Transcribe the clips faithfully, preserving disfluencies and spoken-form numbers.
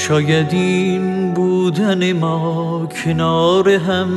شاید این بودن ما کنار هم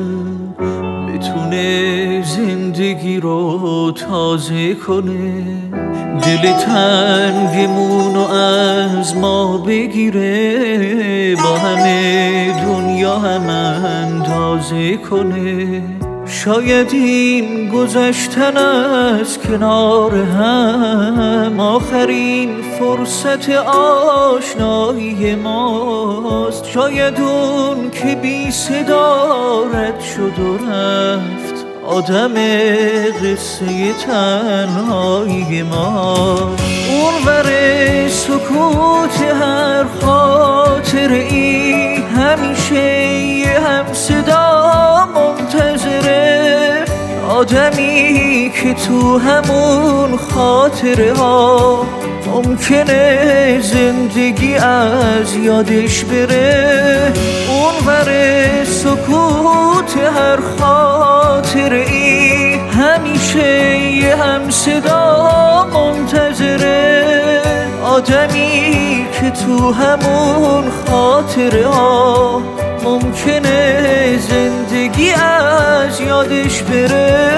بتونه زندگی رو تازه کنه، دل تنگمونو از ما بگیره، با همه دنیا هم اندازه کنه. شاید این گذشتن از کنار هم آخرین فرصت آشنایی ماست. شاید اون که بی صدا رد شد و رفت آدم قصه تنهایی ماست. اون ور سکوت هر خاطر ای همیشه یه هم صدا منتظره، آدمی که تو همون خاطره ها ممکنه زندگی از یادش بره. اون ور سکوت هر خاطر ای همیشه یه هم صدا منتظره، آدمی که تو همون خاطره ها ممکنه زندگی از یادش بره.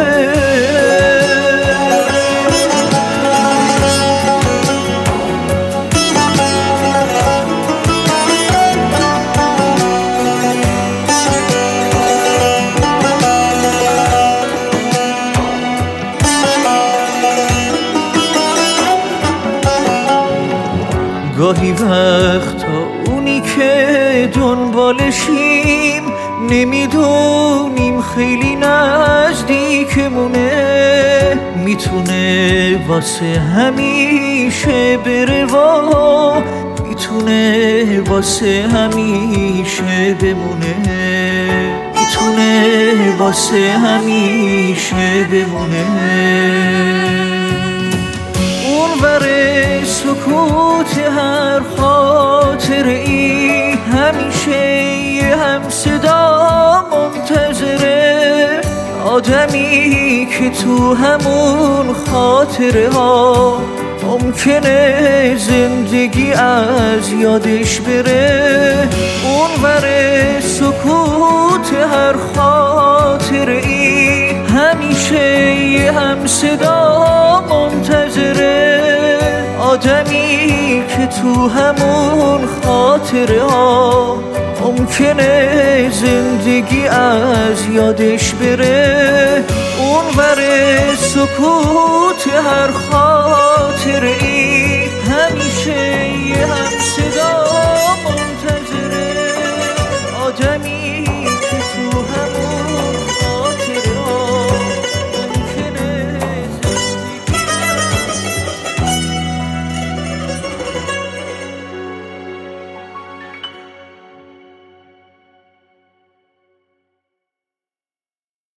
گاهی وقتا اونی که دنبالشیم نمیدونیم خیلی نزدیکمونه، میتونه واسه همیشه بره و میتونه واسه همیشه بمونه، میتونه واسه همیشه بمونه. اون ور سکوت هر خاطر ای همیشه یه هم صدا منتظره، آدمی که تو همون خاطره ها ممکنه زندگی از یادش بره. اون ور سکوت هر خاطر ای همیشه یه هم صدا منتظره، آدمی که تو همون خاطره ها ممکنه زندگی از یادش بره. اون ور سکوت هر خاطره